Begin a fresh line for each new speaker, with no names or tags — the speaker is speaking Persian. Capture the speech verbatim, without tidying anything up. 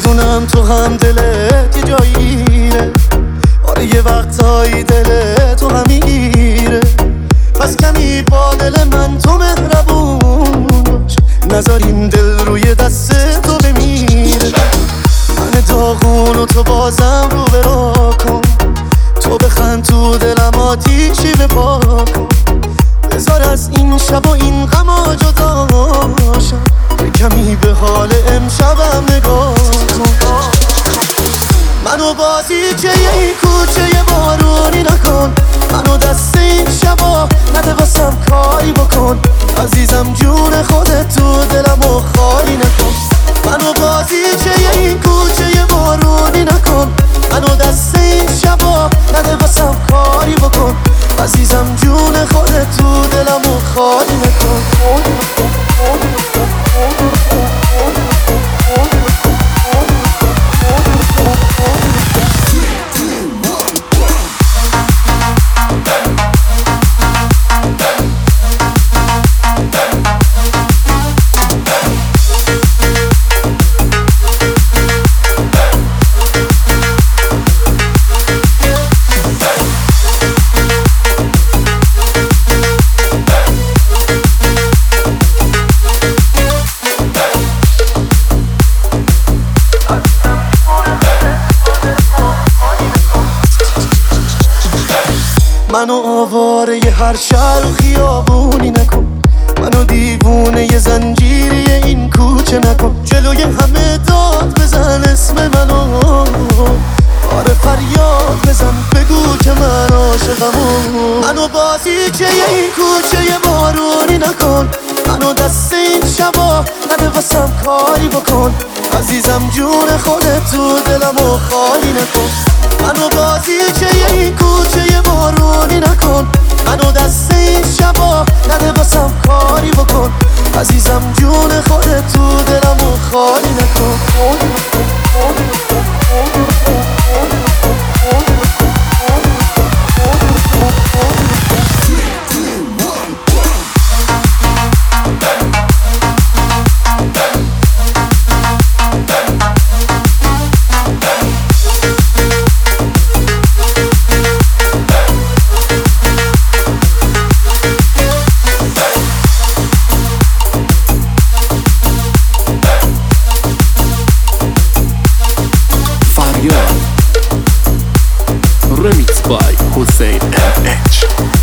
میدونم تو هم دلت یه جاییره، آره یه وقتایی دلت تو هم میگیره. پس کمی با دل من تو مهربون باش، نذار این دل روی دست تو بمیره. من داغون و تو بازم رو برا کن، تو بخند تو دلم آتیشی بپا کن. بذار از این شب و این غما جدا شم، کمی به حال امشبم نگاه کن. منو بازیچه این کوچه بارونی نکن، منو دست این شبا نده واسم کاری بکن. عزیزم جون خودت تو دلمو خالی نکن. منو بازیچه این کوچه بارونی نکن، منو دست این شبا نده واسم کاری بکن. عزیزم جون خودت تو دلمو خالی نکن. منو آواره ی هر شهر و خیابونی نکن، منو دیوونه ی زنجیری این کوچه نکن. جلوی همه داد بزن اسم منو، آره فریاد بزن بگو که من عاشقمو. منو بازیچه ی این کوچه ی بارونی نکن، منو دست این شبا نده واسم کاری بکن. عزیزم جون خودت تو دلمو خالی نکن. منو بازیچه ی این کوچه ی بارونی نکن، منو دست این شبا نده واسم کاری بکن. عزیزم جون خودت تو دلمو خالی نکن.
Remix by Hussein M H.